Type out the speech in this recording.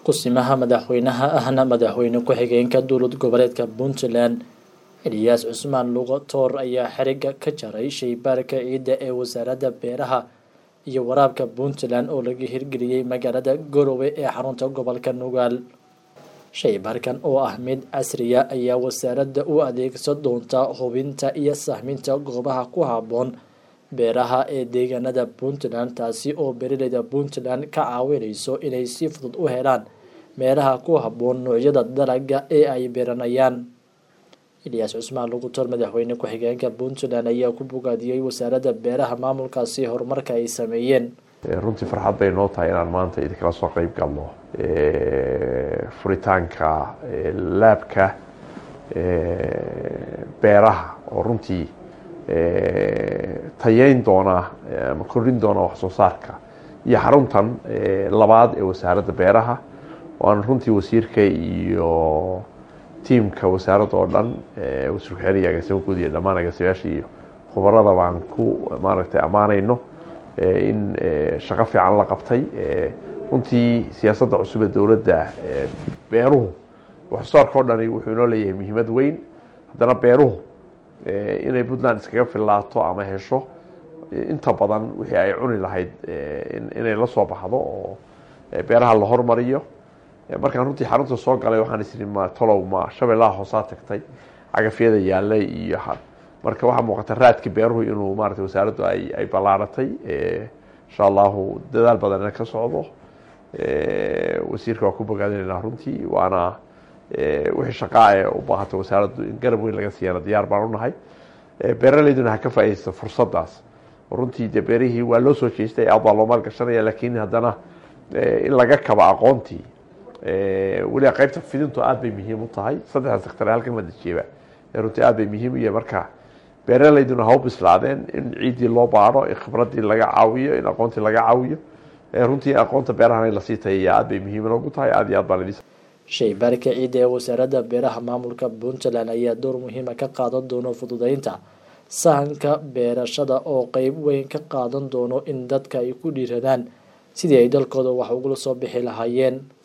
Kusimaha madaxweynaha ahna madaxweyne ku-xigeenka dowlad goboleedka Puntland Ilyas Cusmaan Lugo Toor ayaa xariga ka jaray shaybaarka ciidda ee wasaaradda beeraha iyo waraabka Puntland oo laga hirgeliyay magaalada Garowe ee xarunta gobolka Nugaal. Shaybaarkan oo ah mid casri ah ayaa wasaaradda u adeegsan doonta hubinta iyo sahminta goobaha ku habboon beeraha ee deegaanada Puntland, taasi oo beeraleyda Puntland ka caawinayso inay si fudud u helaan meelaha ku habboon noocyada dalagga ee ay beeranayaan. Ilyas Cusmaan Lugo Toor madaxweyne ku-xigeenka Puntland ayaa ku bogaadiyay wasaaradda beeraha maamulkaasi horumarka ay sameeyeen. runtii farxad bay noo tahay inaan maanta idinkala soo qayb galno furitaanka laabka beeraha oo runtii tayeyn doona ama kordhin doona wax soo saarka iyo xaruntan labaad ee wasaaradda beeraha oo aan runtii wasiirka iyo tiimka wasaaradda oo dhan wasiir ku-xigeenka agaasimo guud iyo dhammaan agaasimayaasha iyo khubarada baan ku maaragtay ammaanayno in shaqo fiican la qabtay. runtii siyaasadda cusub ee dowladda beeruhu wax soo saarka oo dhani wuxuu inoo leeyahay muhiimad weyn. haddana beeruhu inay Puntland iskaga filaato ama hesho inta badan wixii ay cuni lahayd inay la soo baxdo oo beeraha la hormariyo. markaan runtii xarunta soo galay waxaan isiri talow ma shabeellaha hoosaa tagtay cagafyada yaallay iyo marka waxaa muuqata raadka beeruhu inuu maaragtay wasaaraddu ay ballaaratay. insha allahu dadaal badanna ka socdo. wasiirka waa ku bogaadinaynaa runtii waana wixii shaqaa ee u baahata wasaaraddu in garab weyn laga siiyana diyaar baan u nahay. beeraleyduna ha ka faa'iidaysta fursaddaas. runtii dee beerihii waa loo soo jeestay aad baa loo maalgashanaya, laakiin haddana in laga kaba aqoontii weliba qaybta fidintu aad bay muhiim u tahay. saddexda sektor halkan la dejiyeeba runtii aad bay muhiim u yahay. marka beeraleyduna ha u bislaadeen in ciiddii loo baadho, in khibraddii laga caawiyo, in aqoontii laga caawiyo. runtii aqoonta beerahan in la sii tayeeya aad bay muhiim ugu tahay. aad iyo aad baan idin shaybaarka ciidda ee wasaaradda beeraha maamulka Puntland ayaa door muhiim ah ka qaadan doona fududeynta sahanka beerashada oo qayb weyn ka qaadan doono in dadka ay ku dhiiradaan sidii ay dalkooda wax uga soo bixi lahaayeen.